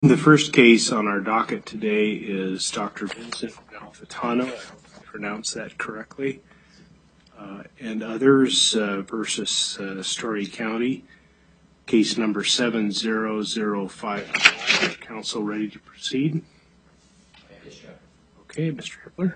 The first case on our docket today is Dr. Vincent Malfitano, I hope I pronounced that correctly, and others versus Story County, case number 70054. Council ready to proceed? Okay, Mr. Hippler.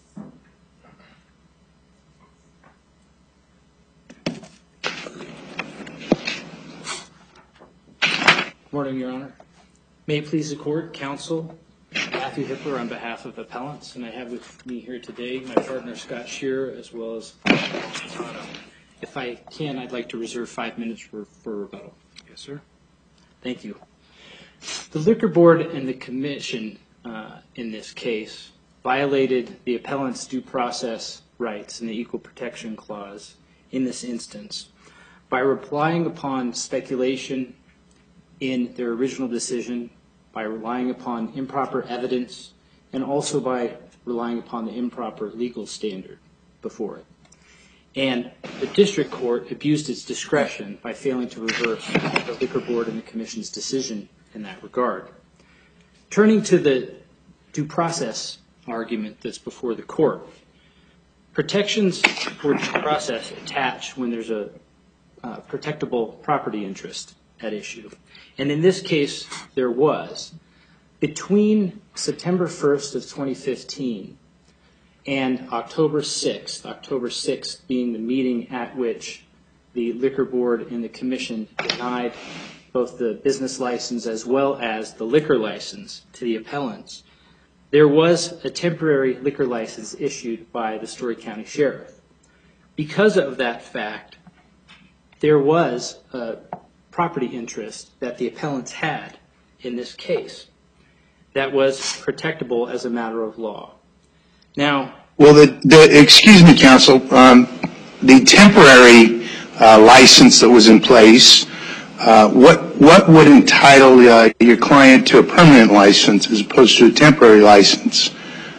Good morning, Your Honor. May it please the Court, Counsel, Matthew Hippler on behalf of appellants, and I have with me here today my partner Scott Shearer as well as Malfitano. If I can, I'd like to reserve 5 minutes for rebuttal. Yes, sir. Thank you. The Liquor Board and the Commission in this case violated the appellant's due process rights in the Equal Protection Clause in this instance by relying upon speculation in their original decision, by relying upon improper evidence, and also by relying upon the improper legal standard before it. And the District Court abused its discretion by failing to reverse the Liquor Board and the Commission's decision in that regard. Turning to the due process argument that's before the Court, protections for due process attach when there's a protectable property interest at issue. And in this case, there was. Between September 1st of 2015 and October 6th being the meeting at which the Liquor Board and the Commission denied both the business license as well as the liquor license to the appellants, there was a temporary liquor license issued by the Story County Sheriff. Because of that fact, there was a property interest that the appellants had in this case that was protectable as a matter of law. Now, well, excuse me, counsel, the temporary license that was in place, what would entitle your client to a permanent license as opposed to a temporary license?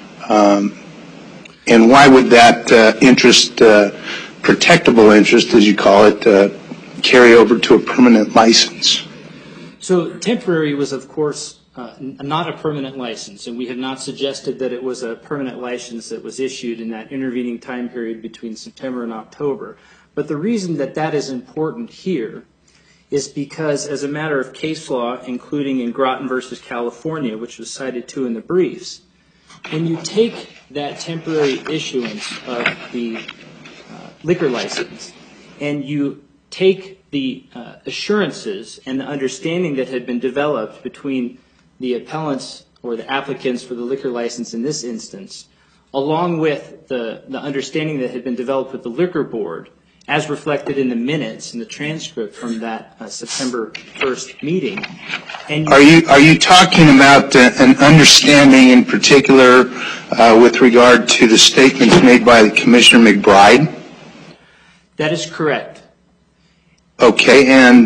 And why would that interest, protectable interest, as you call it, carry over to a permanent license? So temporary was, of course, not a permanent license, and we have not suggested that it was a permanent license that was issued in that intervening time period between September and October. But the reason that that is important here is because, as a matter of case law, including in Groton versus California, which was cited too in the briefs, when you take that temporary issuance of the liquor license and you take the assurances and the understanding that had been developed between the appellants or the applicants for the liquor license in this instance, along with the understanding that had been developed with the Liquor Board, as reflected in the minutes and the transcript from that September 1st meeting. And are you talking about an understanding in particular with regard to the statements made by Commissioner McBride? That is correct. Okay, and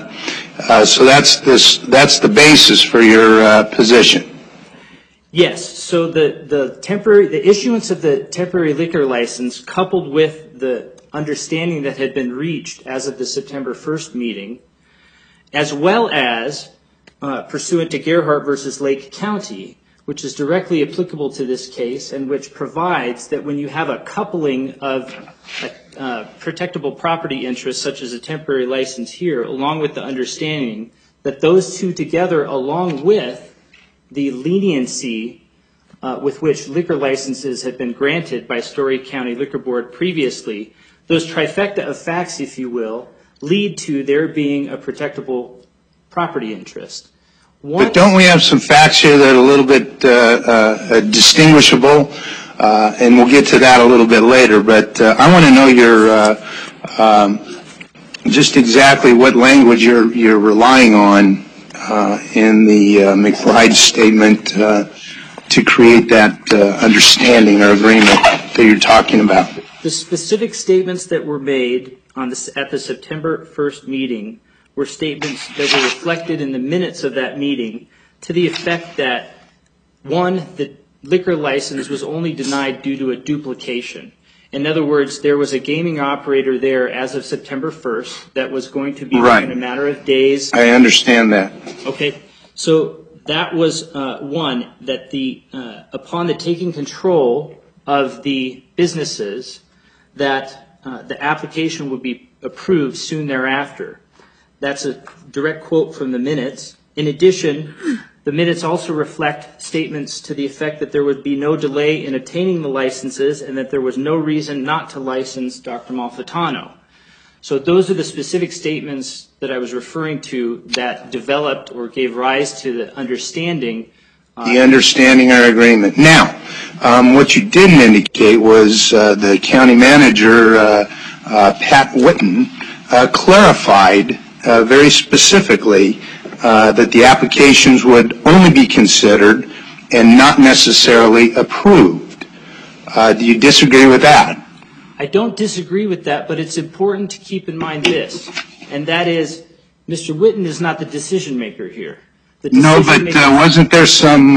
so that's the basis for your position. Yes. So the issuance of the temporary liquor license, coupled with the understanding that had been reached as of the September 1st meeting, as well as pursuant to Gerhardt versus Lake County, which is directly applicable to this case and which provides that when you have a coupling of protectable property interests, such as a temporary license here, along with the understanding that those two together, along with the leniency with which liquor licenses had been granted by Story County Liquor Board previously, those trifecta of facts, if you will, lead to there being a protectable property interest. But don't we have some facts here that are a little bit distinguishable? And we'll get to that a little bit later. But I want to know just exactly what language you're relying on in the McBride statement to create that understanding or agreement that you're talking about. The specific statements that were made at the September 1st meeting were statements that were reflected in the minutes of that meeting to the effect that, one, the liquor license was only denied due to a duplication. In other words, there was a gaming operator there as of September 1st that was going to be right in a matter of days. I understand that. Okay. So that was one that upon the taking control of the businesses, that the application would be approved soon thereafter. That's a direct quote from the minutes. In addition, the minutes also reflect statements to the effect that there would be no delay in obtaining the licenses and that there was no reason not to license Dr. Malfitano. So those are the specific statements that I was referring to that developed or gave rise to the understanding. The understanding or agreement. Now, what you didn't indicate was the county manager, Pat Whitten, clarified very specifically that the applications would only be considered and not necessarily approved. Do you disagree with that? I don't disagree with that, but it's important to keep in mind this, and that is Mr. Whitten is not the decision maker here. No, but wasn't there some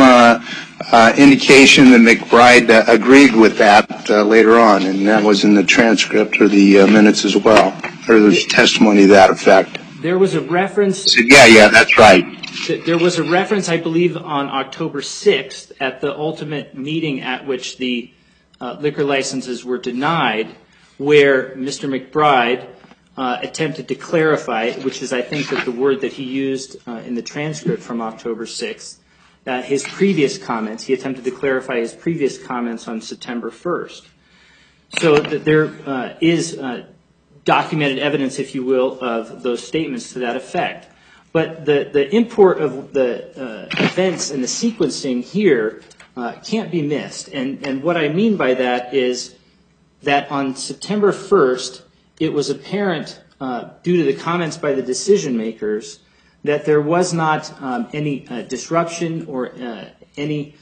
indication that McBride agreed with that later on, and that was in the transcript or the minutes as well, or the testimony to that effect? There was a reference. Yeah, that's right. There was a reference, I believe, on October 6th at the ultimate meeting at which the liquor licenses were denied, where Mr. McBride attempted to clarify, which is I think that the word that he used in the transcript from October 6th, his previous comments. He attempted to clarify his previous comments on September 1st. So that there is documented evidence, if you will, of those statements to that effect. But the import of the events and the sequencing here can't be missed. And what I mean by that is that on September 1st, it was apparent, due to the comments by the decision makers, that there was not any disruption or any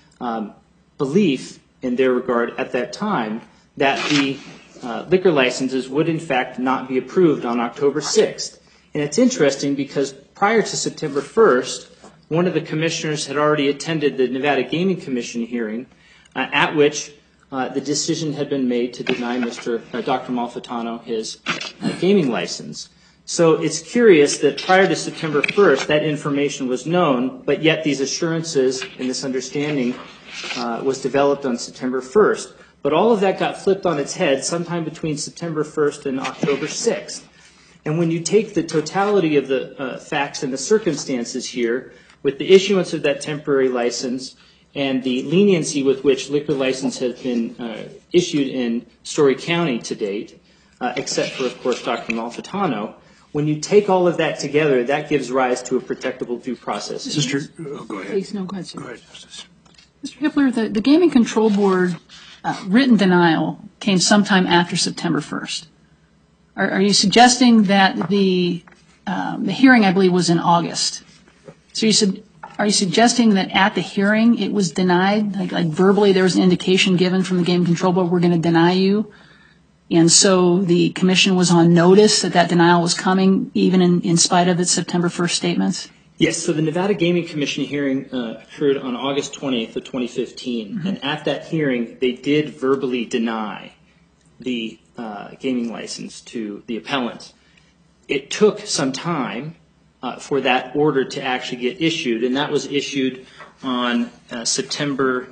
belief in their regard at that time that the liquor licenses would in fact not be approved on October 6th. And it's interesting because prior to September 1st, one of the commissioners had already attended the Nevada Gaming Commission hearing at which the decision had been made to deny Dr. Malfitano his gaming license. So it's curious that prior to September 1st, that information was known, but yet these assurances and this understanding was developed on September 1st. But all of that got flipped on its head sometime between September 1st and October 6th. And when you take the totality of the facts and the circumstances here, with the issuance of that temporary license and the leniency with which liquor license has been issued in Story County to date, except for, of course, Dr. Malfitano, when you take all of that together, that gives rise to a protectable due process. Go ahead. Please, no, go ahead, sir. Go ahead, Justice. Mr. Hippler, the Gaming Control Board written denial came sometime after September 1st. Are you suggesting that the hearing, I believe, was in August? So are you suggesting that at the hearing it was denied, like verbally there was an indication given from the Gaming Control Board, we're going to deny you? And so the commission was on notice that that denial was coming, even in spite of its September 1st statements? Yes, so the Nevada Gaming Commission hearing occurred on August 20th of 2015. Mm-hmm. And at that hearing, they did verbally deny the gaming license to the appellant. It took some time for that order to actually get issued, and that was issued on September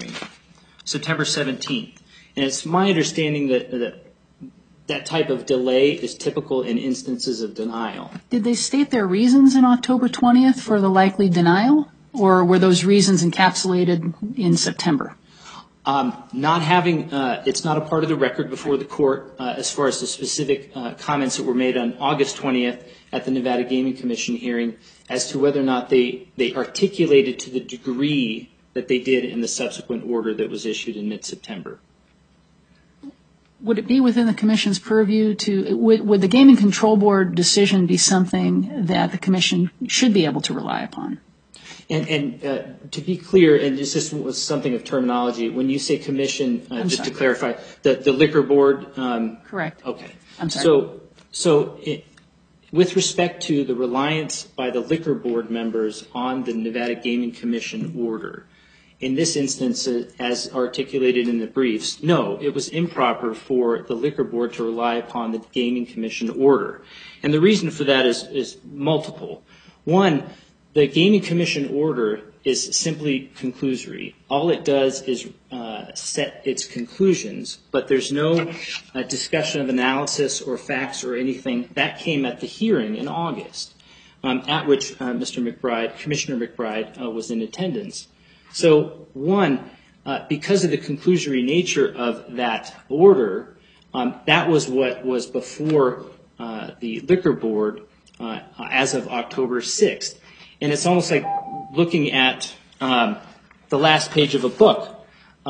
17th. And it's my understanding that type of delay is typical in instances of denial. Did they state their reasons in October 20th for the likely denial, or were those reasons encapsulated in September? Not having, it's not a part of the record before the court as far as the specific comments that were made on August 20th at the Nevada Gaming Commission hearing as to whether or not they articulated to the degree that they did in the subsequent order that was issued in mid-September. Would it be within the commission's purview would the Gaming Control Board decision be something that the commission should be able to rely upon? And to be clear, and this just was something of terminology, when you say commission, just to clarify, the liquor board? Correct. Okay. I'm sorry. So with respect to the reliance by the liquor board members on the Nevada Gaming Commission order, in this instance, as articulated in the briefs, no, it was improper for the liquor board to rely upon the Gaming Commission order. And the reason for that is multiple. One, the Gaming Commission order is simply conclusory. All it does is set its conclusions, but there's no discussion of analysis or facts or anything. That came at the hearing in August, at which Commissioner McBride was in attendance. So, one, because of the conclusory nature of that order, that was what was before the Liquor Board as of October 6th. And it's almost like looking at the last page of a book.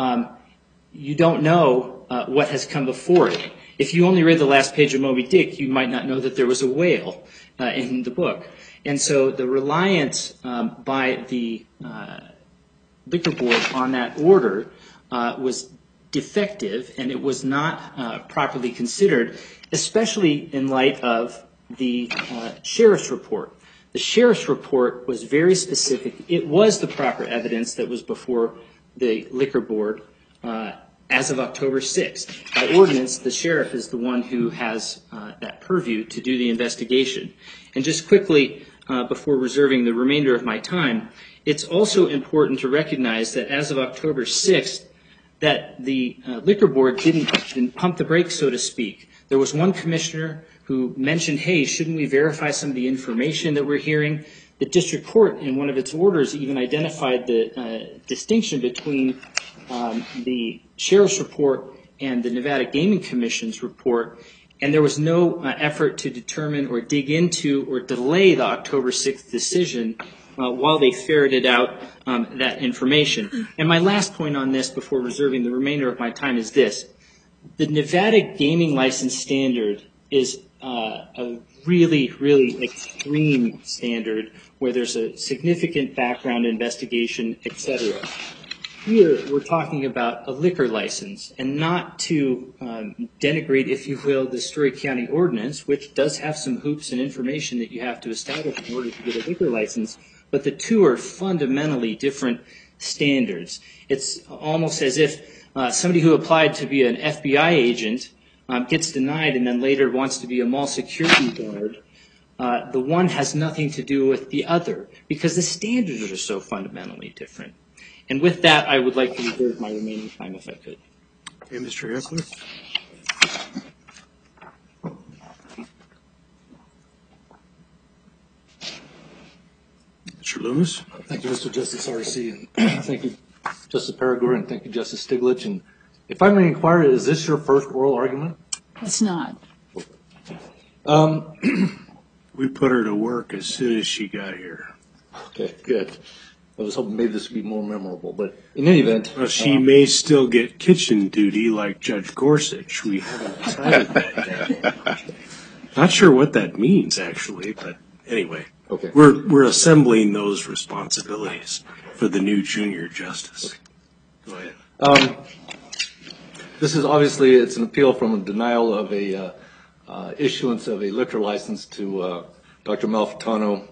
You don't know what has come before it. If you only read the last page of Moby Dick, you might not know that there was a whale in the book. And so the reliance by the Liquor Board on that order was defective, and it was not properly considered, especially in light of the sheriff's report. The sheriff's report was very specific. It was the proper evidence that was before the Liquor Board as of October 6th. By ordinance, the sheriff is the one who has that purview to do the investigation. And just quickly, before reserving the remainder of my time, it's also important to recognize that as of October 6th, that the Liquor Board didn't pump the brakes, so to speak. There was one commissioner who mentioned, hey, shouldn't we verify some of the information that we're hearing? The district court, in one of its orders, even identified the distinction between the sheriff's report and the Nevada Gaming Commission's report, and there was no effort to determine or dig into or delay the October 6th decision while they ferreted out that information. And my last point on this before reserving the remainder of my time is this. The Nevada Gaming License Standard is a really, really extreme standard where there's a significant background investigation, etc. Here, we're talking about a liquor license, and not to denigrate, if you will, the Story County Ordinance, which does have some hoops and information that you have to establish in order to get a liquor license, but the two are fundamentally different standards. It's almost as if somebody who applied to be an FBI agent gets denied and then later wants to be a mall security guard. The one has nothing to do with the other because the standards are so fundamentally different. And with that, I would like to reserve my remaining time if I could. Okay, Mr. Heckler. Mr. Loomis. Thank you, Mr. Justice RC, and thank you, Justice Peregrine, and thank you, Justice Stiglitz. And if I may inquire, is this your first oral argument? It's not. We put her to work as soon as she got here. Okay, good. I was hoping maybe this would be more memorable, but in any event. Well, she may still get kitchen duty like Judge Gorsuch. We haven't decided that yet. Not sure what that means, actually, but anyway. Okay. We're assembling those responsibilities for the new junior justice. Okay. Go ahead. This is obviously, it's an appeal from a denial of a issuance of a liquor license to Dr. Malfitano.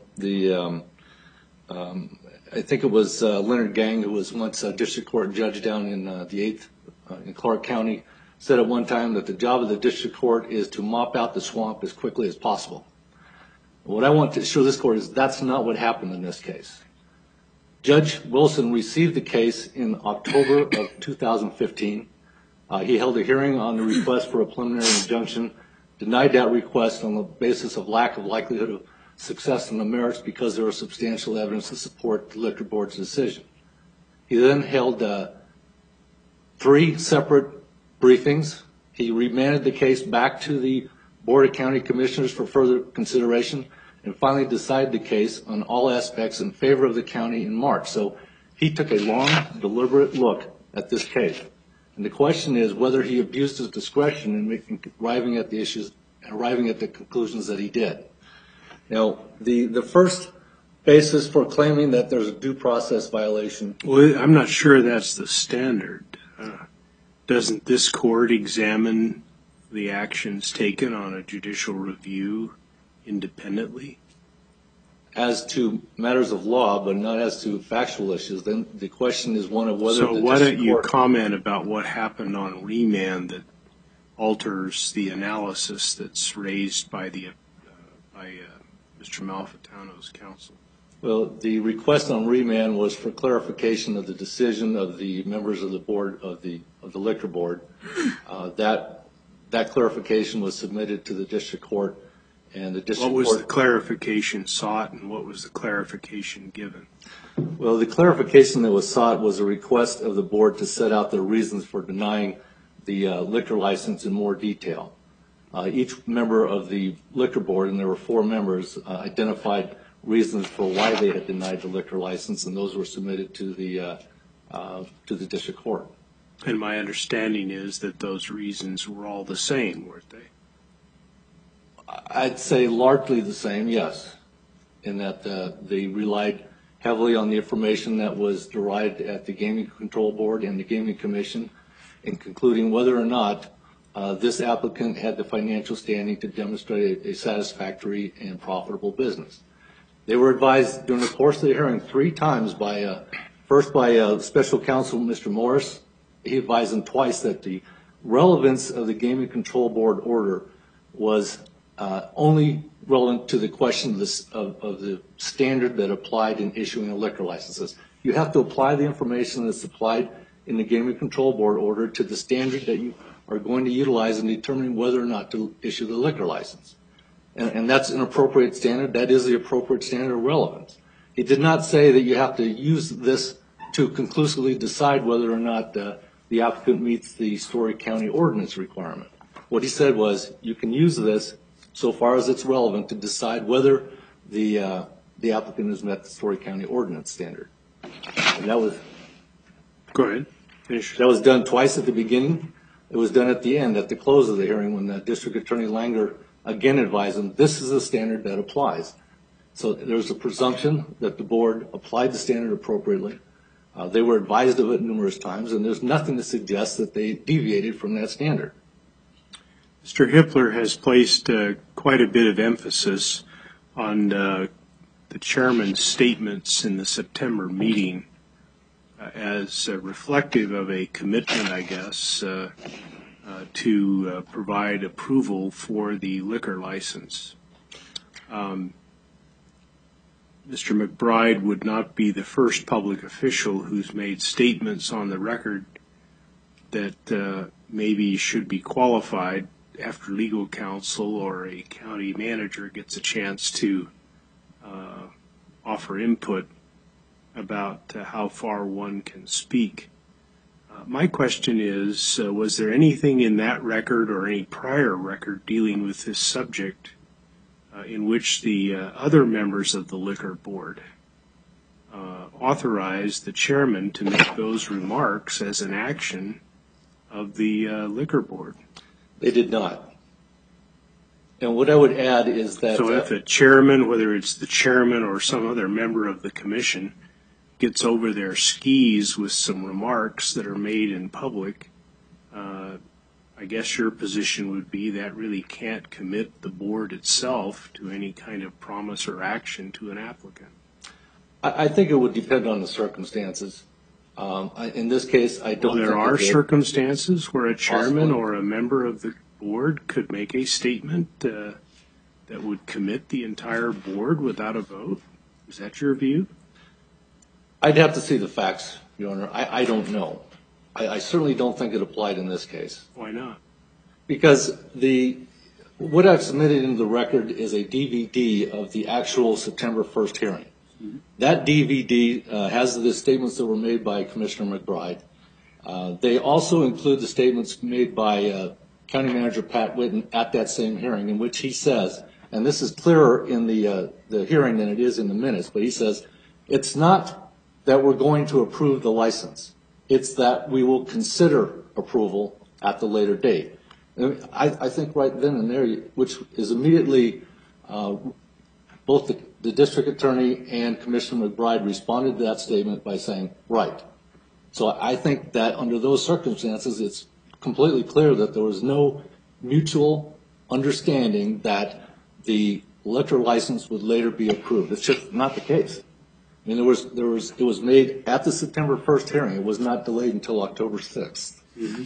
I think it was Leonard Gang, who was once a district court judge down in the 8th in Clark County, said at one time that the job of the district court is to mop out the swamp as quickly as possible. What I want to show this court is that's not what happened in this case. Judge Wilson received the case in October of 2015. He held a hearing on the request for a preliminary injunction, denied that request on the basis of lack of likelihood of success in the merits because there was substantial evidence to support the Liquor Board's decision. He then held 3 separate briefings. He remanded the case back to the Board of County Commissioners for further consideration and finally decided the case on all aspects in favor of the county in March. So he took a long, deliberate look at this case. And the question is whether he abused his discretion in arriving at the issues and arriving at the conclusions that he did. Now, the first basis for claiming that there's a due process violation. Well, I'm not sure that's the standard. Doesn't this court examine the actions taken on a judicial review independently? As to matters of law, but not as to factual issues, then the question is one of whether So why don't you comment about what happened on remand that alters the analysis that's raised by Mr. Malfitano's counsel? Well, the request on remand was for clarification of the decision of the members of the board of the liquor board. That clarification was submitted to the district court, and the district What court. was the clarification sought, and what was the clarification given? Well, the clarification that was sought was a request of the board to set out the reasons for denying the liquor license in more detail. Each member of the liquor board, and there were 4 members, identified reasons for why they had denied the liquor license, and those were submitted to the district court. And my understanding is that those reasons were all the same, weren't they? I'd say largely the same, yes, in that they relied heavily on the information that was derived at the Gaming Control Board and the Gaming Commission in concluding whether or not this applicant had the financial standing to demonstrate a satisfactory and profitable business. They were advised during the course of the hearing 3 times first by special counsel Mr. Morris. He advised them twice that the relevance of the Gaming Control Board order was only relevant to the question of the standard that applied in issuing a liquor licenses. You have to apply the information that's applied in the Gaming Control Board order to the standard that you are going to utilize in determining whether or not to issue the liquor license. And that's an appropriate standard. That is the appropriate standard of relevance. He did not say that you have to use this to conclusively decide whether or not the applicant meets the Story County ordinance requirement. What he said was you can use this so far as it's relevant to decide whether the applicant has met the Story County ordinance standard. And that was. Go ahead. Finish. That was done twice at the beginning. It was done at the end, at the close of the hearing, when District Attorney Langer again advised them this is the standard that applies. So there's a presumption that the board applied the standard appropriately. They were advised of it numerous times, and there's nothing to suggest that they deviated from that standard. Mr. Hippler has placed quite a bit of emphasis on the chairman's statements in the September meeting as reflective of a commitment, I guess, to provide approval for the liquor license. Mr. McBride would not be the first public official who's made statements on the record that maybe should be qualified after legal counsel or a county manager gets a chance to offer input about how far one can speak. My question is, was there anything in that record or any prior record dealing with this subject in which the other members of the liquor board authorized the chairman to make those remarks as an action of the liquor board? They did not. And what I would add is that. So if the chairman, whether it's the chairman or some other member of the commission, gets over their skis with some remarks that are made in public, I guess your position would be that really can't commit the board itself to any kind of promise or action to an applicant. I think it would depend on the circumstances. In this case, I don't think there are it did. circumstances where a chairman Possibly. or a member of the board could make a statement that would commit the entire board without a vote. Is that your view? I'd have to see the facts, Your Honor. I don't know. I certainly don't think it applied in this case. Why not? Because what I've submitted in the record is a DVD of the actual September 1st hearing. Mm-hmm. That DVD has the statements that were made by Commissioner McBride. They also include the statements made by County Manager Pat Whitten at that same hearing, in which he says, and this is clearer in the hearing than it is in the minutes, but he says, it's not that we're going to approve the license. It's that we will consider approval at the later date. And I think right then and there, which is immediately both the district attorney and Commissioner McBride responded to that statement by saying, right. So I think that under those circumstances, it's completely clear that there was no mutual understanding that the liquor license would later be approved. It's just not the case. I mean, it was made at the September 1st hearing. It was not delayed until October 6th. Mm-hmm.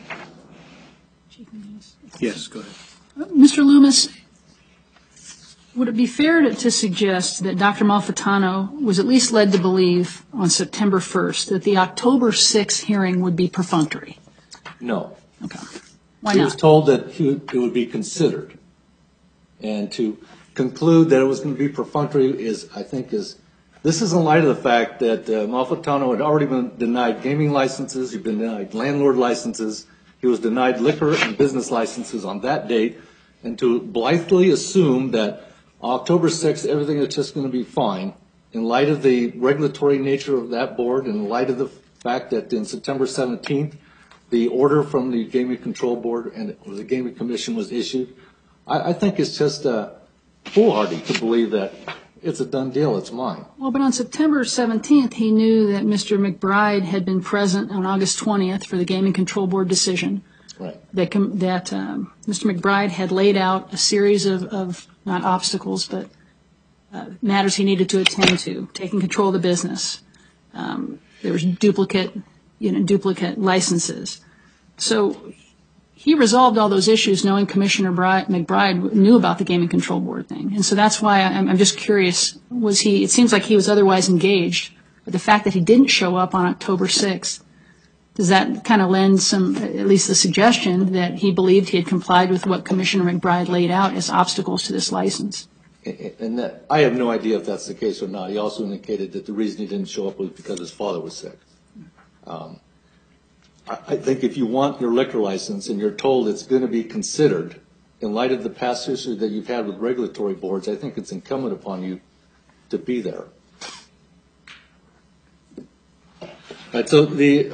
Yes, go ahead. Mr. Loomis, Would it be fair to suggest that Dr. Malfitano was at least led to believe on September 1st that the October 6th hearing would be perfunctory? No. Okay. Why He was not? told that it would be considered. And to conclude that it was going to be perfunctory this is in light of the fact that Malfitano had already been denied gaming licenses, he'd been denied landlord licenses, he was denied liquor and business licenses on that date, and to blithely assume that October 6th, everything is just going to be fine, in light of the regulatory nature of that board, in light of the fact that in September 17th, the order from the Gaming Control Board and the Gaming Commission was issued, I think it's just foolhardy to believe that it's a done deal, it's mine. Well, but on September 17th, he knew that Mr. McBride had been present on August 20th for the Gaming Control Board decision. Right. That Mr. McBride had laid out a series of not obstacles, but matters he needed to attend to, taking control of the business. There was duplicate licenses. So he resolved all those issues knowing Commissioner McBride knew about the Gaming Control Board thing. And so that's why I'm just curious, it seems like he was otherwise engaged, but the fact that he didn't show up on October 6th, does that kind of lend at least the suggestion that he believed he had complied with what Commissioner McBride laid out as obstacles to this license? And I have no idea if that's the case or not. He also indicated that the reason he didn't show up was because his father was sick. I think if you want your liquor license and you're told it's going to be considered, in light of the past history that you've had with regulatory boards, I think it's incumbent upon you to be there. Right, so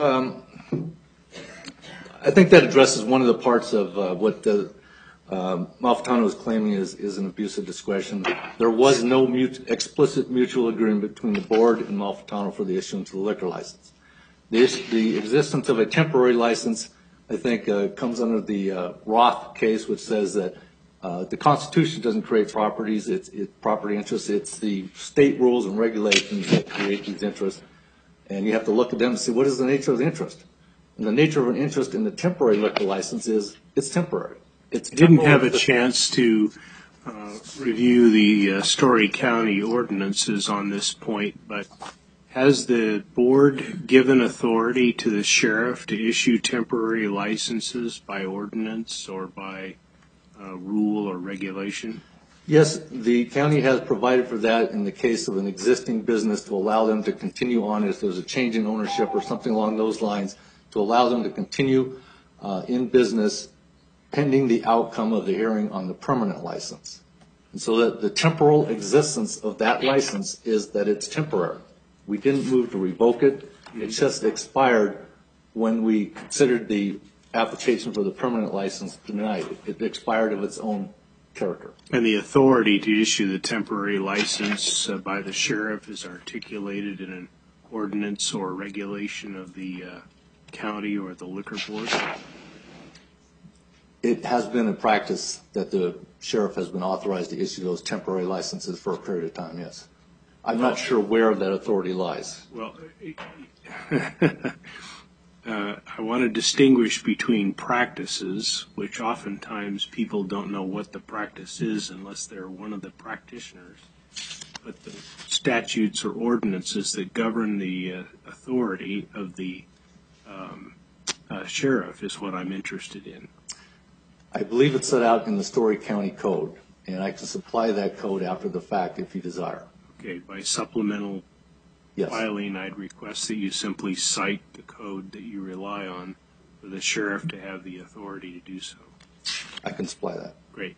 I think that addresses one of the parts of what Malfitano is claiming is an abuse of discretion. There was no explicit mutual agreement between the board and Malfitano for the issuance of the liquor license. The existence of a temporary license, I think, comes under the Roth case, which says that the Constitution doesn't create property interests. It's the state rules and regulations that create these interests. And you have to look at them and see what is the nature of the interest. And the nature of an interest in the temporary liquor license is it's temporary. It's Didn't have a chance to review the Story County ordinances on this point, but has the board given authority to the sheriff to issue temporary licenses by ordinance or by rule or regulation? Yes, the county has provided for that in the case of an existing business to allow them to continue on if there's a change in ownership or something along those lines, to allow them to continue in business pending the outcome of the hearing on the permanent license. And so that the temporal existence of that license is that it's temporary. We didn't move to revoke it. It just expired when we considered the application for the permanent license denied. It expired of its own character. And the authority to issue the temporary license by the sheriff is articulated in an ordinance or regulation of the county or the liquor board? It has been a practice that the sheriff has been authorized to issue those temporary licenses for a period of time, yes. I'm not sure where that authority lies. Well, I want to distinguish between practices, which oftentimes people don't know what the practice is unless they're one of the practitioners. But the statutes or ordinances that govern the authority of the sheriff is what I'm interested in. I believe it's set out in the Story County Code, and I can supply that code after the fact if you desire. Okay, by supplemental Yes. filing, I'd request that you simply cite the code that you rely on for the sheriff to have the authority to do so. I can supply that. Great.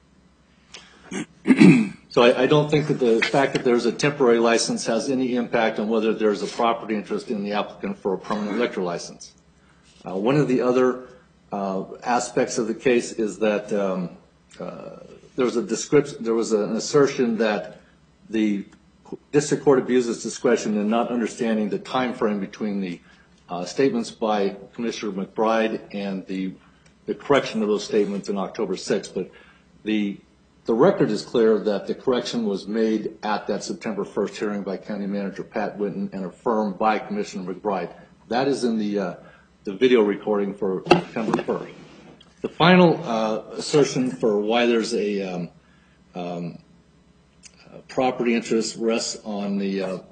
So I don't think that the fact that there's a temporary license has any impact on whether there's a property interest in the applicant for a permanent liquor license. One of the other aspects of the case is that there was an assertion that the district court abuses discretion in not understanding the time frame between the statements by Commissioner McBride and the correction of those statements in October 6th. But the record is clear that the correction was made at that September 1st hearing by County Manager Pat Winton and affirmed by Commissioner McBride. That is in the video recording for September 1st. The final assertion for why there's a property interest rests on the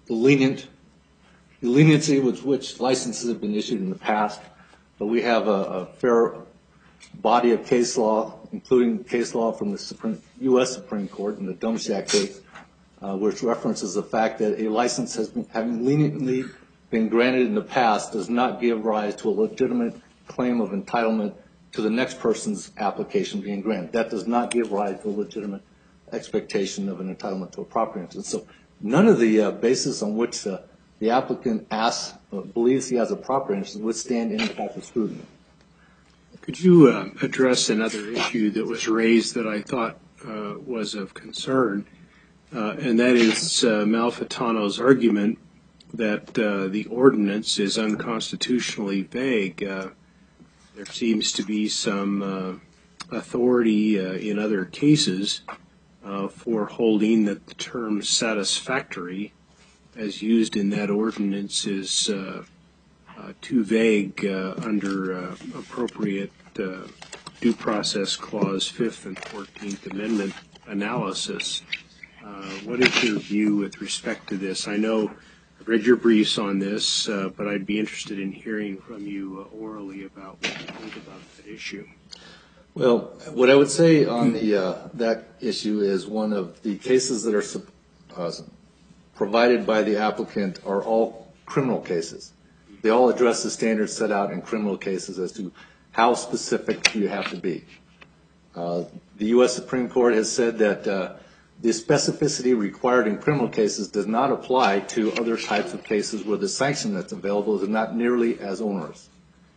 leniency with which licenses have been issued in the past, but we have a fair body of case law, including case law from the U.S. Supreme Court in the Dumshak case, which references the fact that a license having leniently been granted in the past does not give rise to a legitimate claim of entitlement to the next person's application being granted. That does not give rise to a legitimate expectation of an entitlement to a property interest. So none of the basis on which the applicant believes he has a property interest would stand any type of scrutiny. Could you address another issue that was raised that I thought was of concern, and that is Malfitano's argument that the ordinance is unconstitutionally vague. There seems to be some authority in other cases for holding that the term satisfactory as used in that ordinance is too vague under appropriate due process clause 5th and 14th Amendment analysis. What is your view with respect to this? I know I've read your briefs on this, but I'd be interested in hearing from you orally about what you think about that issue. Well, what I would say on that issue is one of the cases that are provided by the applicant are all criminal cases. They all address the standards set out in criminal cases as to how specific you have to be. The U.S. Supreme Court has said that the specificity required in criminal cases does not apply to other types of cases where the sanction that's available is not nearly as onerous.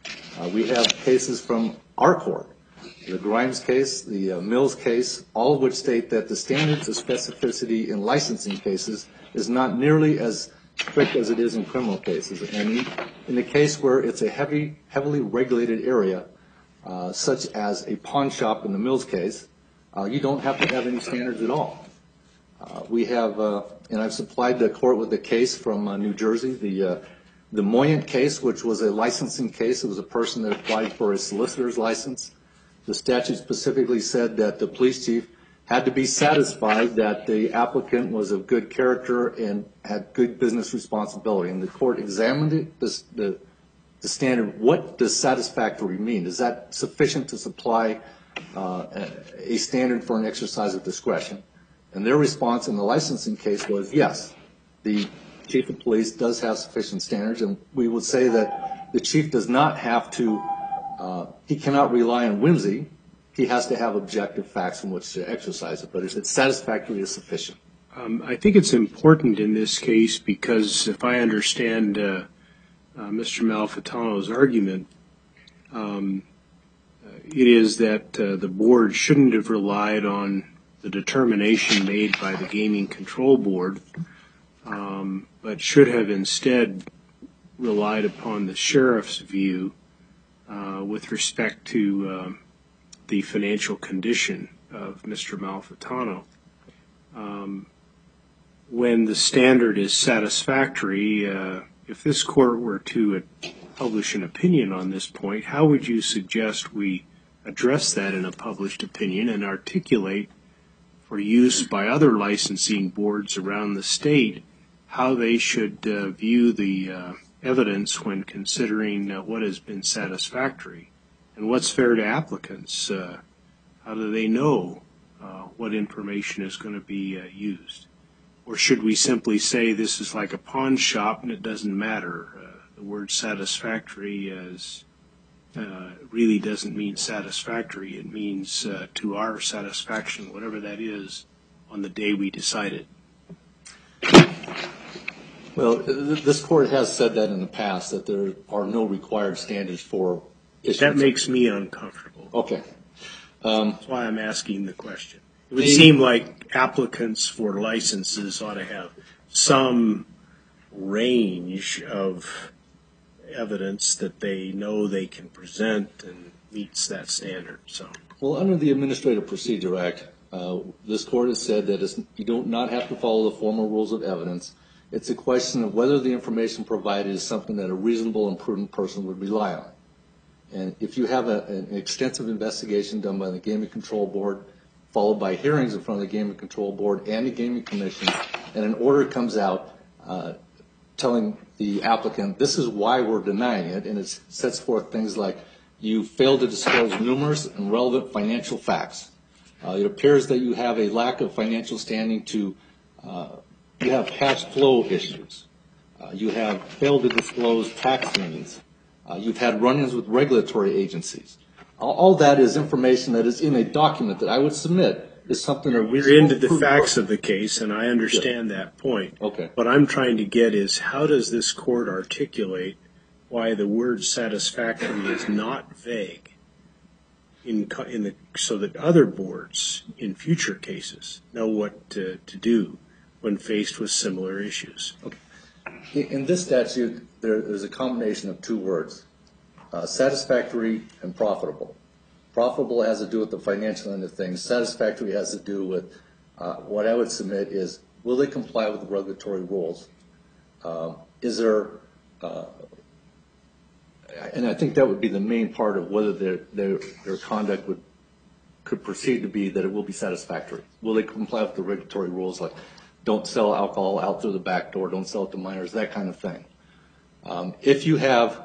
We have cases from our court, the Grimes case, the Mills case, all of which state that the standards of specificity in licensing cases is not nearly as strict as it is in criminal cases. And in the case where it's a heavily regulated area, such as a pawn shop in the Mills case, you don't have to have any standards at all. We have, and I've supplied the court with a case from New Jersey, the Moyant case, which was a licensing case. It was a person that applied for a solicitor's license. The statute specifically said that the police chief had to be satisfied that the applicant was of good character and had good business responsibility. And the court examined it, the standard. What does satisfactory mean? Is that sufficient to supply a standard for an exercise of discretion? And their response in the licensing case was yes, the chief of police does have sufficient standards, and we would say that the chief does not have to, he cannot rely on whimsy. He has to have objective facts from which to exercise it, but it's satisfactory is sufficient. I think it's important in this case because if I understand Mr. Malfitano's argument, it is that the board shouldn't have relied on the determination made by the Gaming Control Board, but should have instead relied upon the sheriff's view with respect to the financial condition of Mr. Malfitano. When the standard is satisfactory, if this court were to publish an opinion on this point, how would you suggest we address that in a published opinion and articulate for use by other licensing boards around the state how they should view the evidence when considering what has been satisfactory and what's fair to applicants? How do they know what information is going to be used? Or should we simply say this is like a pawn shop and it doesn't matter? The word satisfactory really doesn't mean satisfactory. It means to our satisfaction, whatever that is, on the day we decide it. Well, this court has said that in the past, that there are no required standards for issuance. That makes me uncomfortable. Okay. That's why I'm asking the question. It would seem like applicants for licenses ought to have some range of evidence that they know they can present and meets that standard. So, well, under the Administrative Procedure Act, this court has said that you do not have to follow the formal rules of evidence. It's a question of whether the information provided is something that a reasonable and prudent person would rely on. And if you have an extensive investigation done by the Gaming Control Board followed by hearings in front of the Gaming Control Board and the Gaming Commission, and an order comes out telling the applicant, this is why we're denying it, and it sets forth things like, you failed to disclose numerous and relevant financial facts. It appears that you have a lack of financial standing to, you have cash flow issues. You have failed to disclose tax liens. You've had run-ins with regulatory agencies. All that is information that is in a document that I would submit is something that We're into the facts of the case, and I understand that point. Okay. What I'm trying to get is, how does this court articulate why the word satisfactory is not vague so that other boards in future cases know what to do when faced with similar issues? Okay. In this statute, there's a combination of two words, satisfactory and profitable. Profitable has to do with the financial end of things. Satisfactory has to do with what I would submit is, will they comply with the regulatory rules? Is there, and I think that would be the main part of whether their conduct could proceed to be that it will be satisfactory. Will they comply with the regulatory rules, like don't sell alcohol out through the back door, don't sell it to minors, that kind of thing. If you have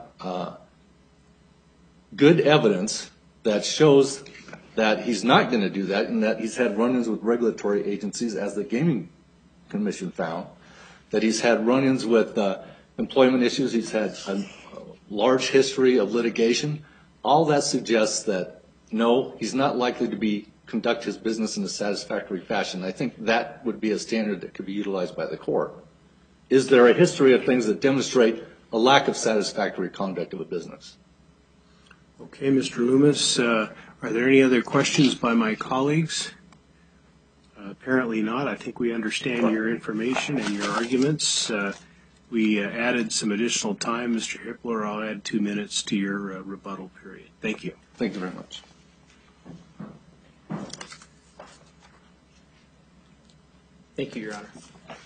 good evidence that shows that he's not going to do that, and that he's had run-ins with regulatory agencies, as the Gaming Commission found, that he's had run-ins with employment issues, he's had a large history of litigation, all that suggests that, no, he's not likely to conduct his business in a satisfactory fashion. I think that would be a standard that could be utilized by the court. Is there a history of things that demonstrate a lack of satisfactory conduct of a business? Okay, Mr. Loomis, are there any other questions by my colleagues? Apparently not. I think we understand your information and your arguments. We added some additional time. Mr. Hippler, I'll add 2 minutes to your rebuttal period. Thank you. Thank you very much. Thank you, Your Honor.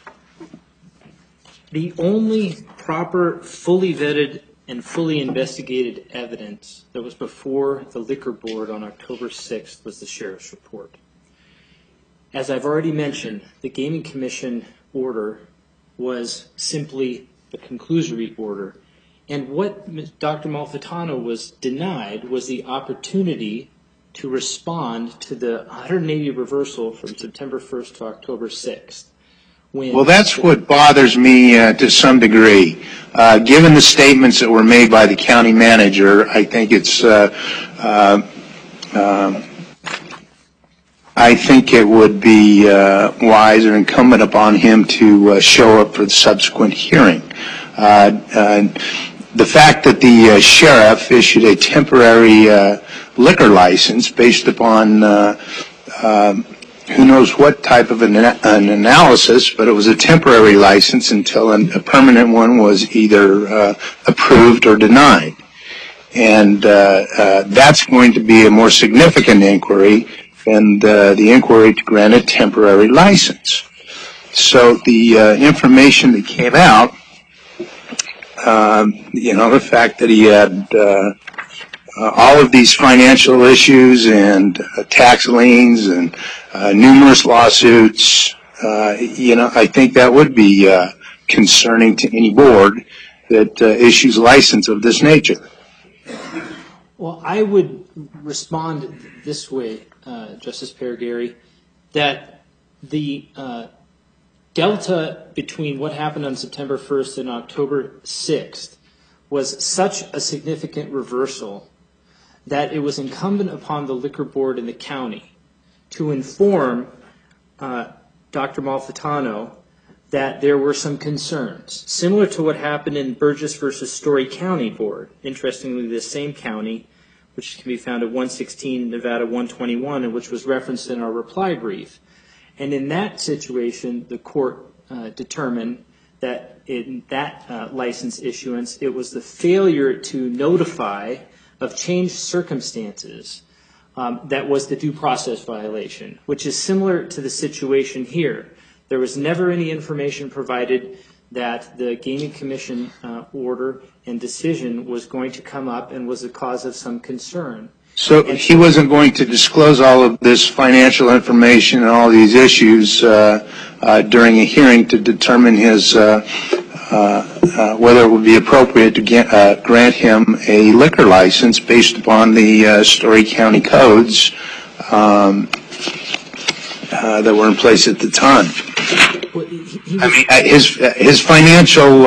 The only proper, fully vetted, and fully investigated evidence that was before the Liquor Board on October 6th was the Sheriff's report. As I've already mentioned, the Gaming Commission order was simply a conclusory order, and what Dr. Malfitano was denied was the opportunity to respond to the 180 reversal from September 1st to October 6th. Well, that's what bothers me to some degree. Given the statements that were made by the county manager, I think it's I think it would be wise or incumbent upon him to show up for the subsequent hearing. The fact that the sheriff issued a temporary liquor license based upon who knows what type of an analysis, but it was a temporary license until a permanent one was either approved or denied. And that's going to be a more significant inquiry than the inquiry to grant a temporary license. So the information that came out, the fact that he had all of these financial issues and tax liens and numerous lawsuits, I think that would be concerning to any board that issues a license of this nature. Well, I would respond this way, Justice Perigari, that the delta between what happened on September 1st and October 6th was such a significant reversal that it was incumbent upon the Liquor Board in the county to inform Dr. Malfitano that there were some concerns, similar to what happened in Burgess versus Story County Board. Interestingly, the same county, which can be found at 116 Nevada 121, and which was referenced in our reply brief. And in that situation, the court determined that in that license issuance, it was the failure to notify of changed circumstances that was the due process violation, which is similar to the situation here. There was never any information provided that the Gaming Commission order and decision was going to come up and was a cause of some concern. So he wasn't going to disclose all of this financial information and all these issues during a hearing to determine his whether it would be appropriate to grant him a liquor license based upon the Story County codes that were in place at the time. His financial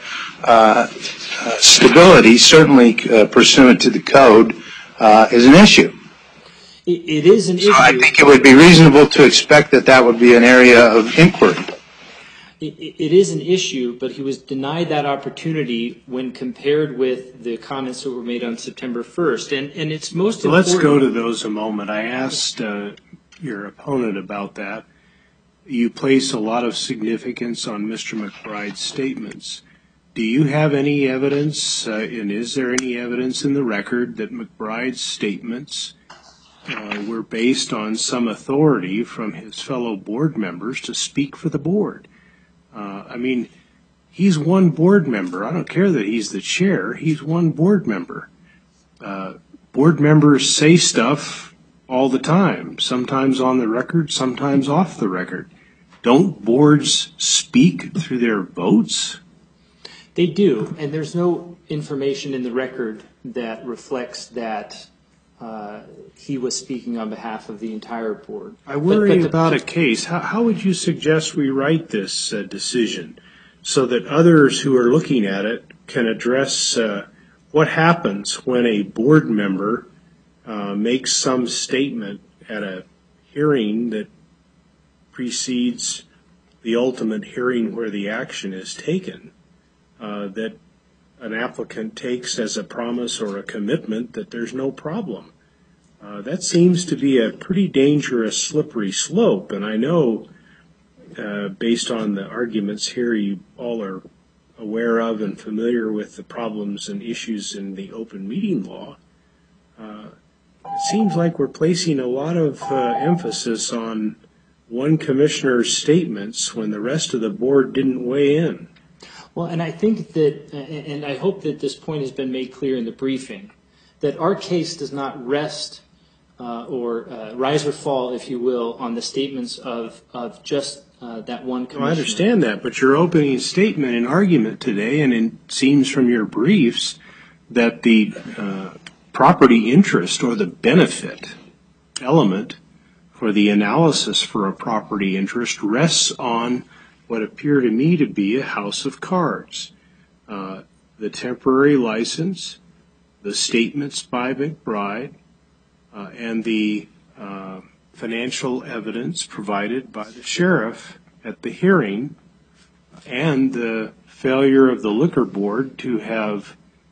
stability, certainly pursuant to the code, is an issue. It is an issue. So I think it would be reasonable to expect that that would be an area of inquiry. It is an issue, but he was denied that opportunity when compared with the comments that were made on September 1st. And it's most important. Let's go to those a moment. I asked your opponent about that. You place a lot of significance on Mr. McBride's statements. Do you have any evidence, and is there any evidence in the record that McBride's statements were based on some authority from his fellow board members to speak for the board? I mean, he's one board member. I don't care that he's the chair. He's one board member. Board members say stuff all the time, sometimes on the record, sometimes off the record. Don't boards speak through their votes? They do, and there's no information in the record that reflects that he was speaking on behalf of the entire board. I worry about a case. How would you suggest we write this decision so that others who are looking at it can address what happens when a board member makes some statement at a hearing that precedes the ultimate hearing where the action is taken, that an applicant takes as a promise or a commitment that there's no problem? That seems to be a pretty dangerous, slippery slope, and I know, based on the arguments here, you all are aware of and familiar with the problems and issues in the open meeting law. It seems like we're placing a lot of emphasis on one commissioner's statements when the rest of the board didn't weigh in. Well, and I think that, and I hope that this point has been made clear in the briefing, that our case does not rest or rise or fall, if you will, on the statements of just that one commissioner. Well, I understand that, but your opening statement and argument today, and it seems from your briefs, that the property interest or the benefit element for the analysis for a property interest rests on what appear to me to be a house of cards. The temporary license, the statements by McBride, and the financial evidence provided by the sheriff at the hearing, and the failure of the liquor board to have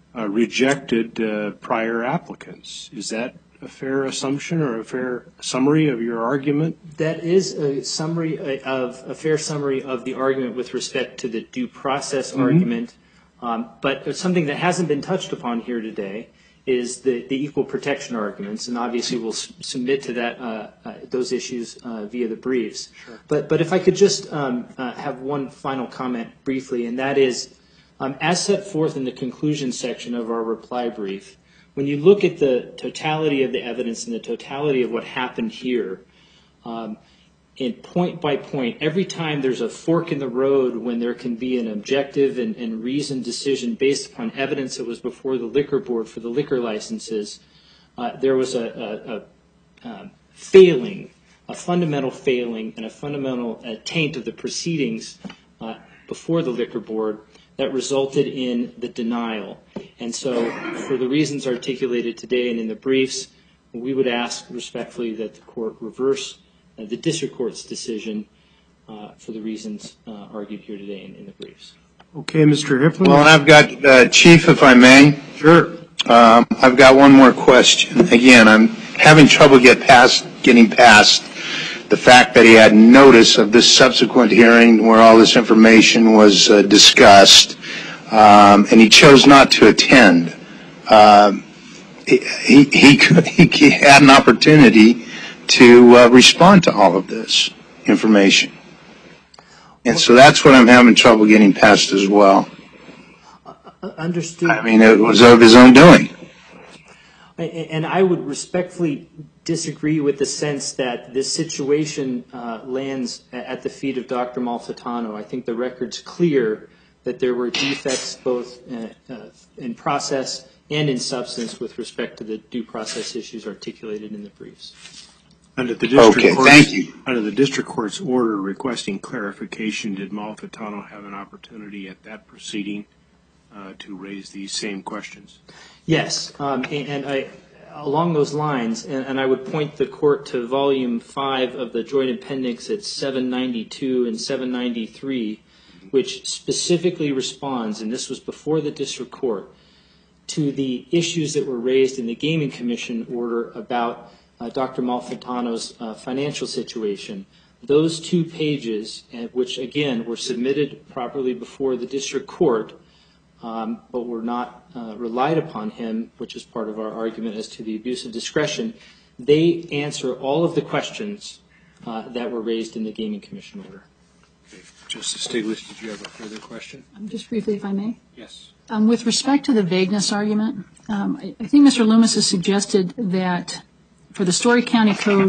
rejected prior applicants. Is that a fair assumption or a fair summary of your argument? That is a fair summary of the argument with respect to the due process argument. But something that hasn't been touched upon here today is the equal protection arguments, and obviously we'll submit to that those issues via the briefs. Sure. But if I could just have one final comment briefly, and that is, as set forth in the conclusion section of our reply brief, when you look at the totality of the evidence and the totality of what happened here, in point by point, every time there's a fork in the road when there can be an objective and reasoned decision based upon evidence that was before the liquor board for the liquor licenses, there was a failing, a fundamental failing and a fundamental taint of the proceedings before the liquor board that resulted in the denial. And so for the reasons articulated today and in the briefs, we would ask respectfully that the court reverse the district court's decision for the reasons argued here today in the briefs. Okay, Mr. Hipplin. Well, I've got, Chief, if I may. Sure. I've got one more question. Again, I'm having trouble getting past the fact that he had notice of this subsequent hearing where all this information was discussed, and he chose not to attend. He had an opportunity to respond to all of this information. And so that's what I'm having trouble getting past as well. Understood. I mean, it was of his own doing. And I would respectfully disagree with the sense that this situation lands at the feet of Dr. Malfitano. I think the record's clear that there were defects both in process and in substance with respect to the due process issues articulated in the briefs. Under the district court's, thank you. Under the district court's order requesting clarification, did Malfitano have an opportunity at that proceeding to raise these same questions? Yes, and I, along those lines, and I would point the court to volume 5 of the joint appendix at 792 and 793, which specifically responds, and this was before the district court, to the issues that were raised in the Gaming Commission order about Dr. Malfitano's financial situation. Those 2 pages, which again were submitted properly before the district court, but were not relied upon him, which is part of our argument as to the abuse of discretion, they answer all of the questions that were raised in the Gaming Commission order. Okay. Justice Stiglitz, did you have a further question? Just briefly, if I may. Yes. With respect to the vagueness argument, I think Mr. Loomis has suggested that for the Story County Code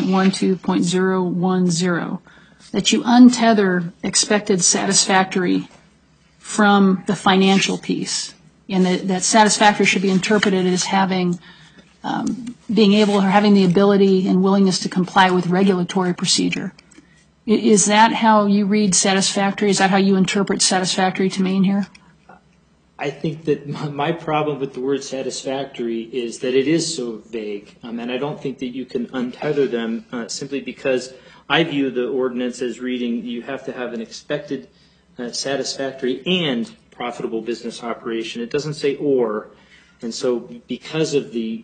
5.12.010, that you untether expected satisfactory from the financial piece, and that satisfactory should be interpreted as having, being able or having the ability and willingness to comply with regulatory procedure. Is that how you read satisfactory? Is that how you interpret satisfactory to mean here? I think that my problem with the word satisfactory is that it is so vague, and I don't think that you can untether them simply because I view the ordinance as reading you have to have an expected satisfactory and profitable business operation. It doesn't say or, and so because of the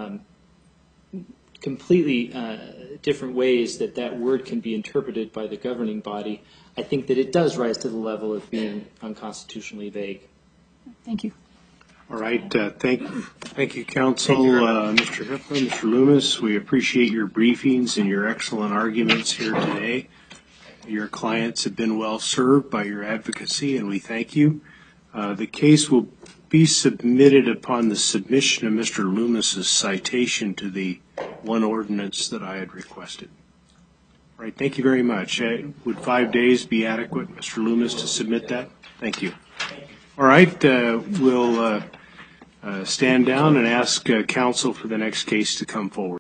completely different ways that that word can be interpreted by the governing body, I think that it does rise to the level of being unconstitutionally vague. Thank you. All right. Thank you, counsel. Mr. Hippler, Mr. Loomis, we appreciate your briefings and your excellent arguments here today. Your clients have been well served by your advocacy, and we thank you. The case will be submitted upon the submission of Mr. Loomis's citation to the one ordinance that I had requested. All right. Thank you very much. Would 5 days be adequate, Mr. Loomis, to submit that? Thank you. All right, we'll stand down and ask counsel for the next case to come forward.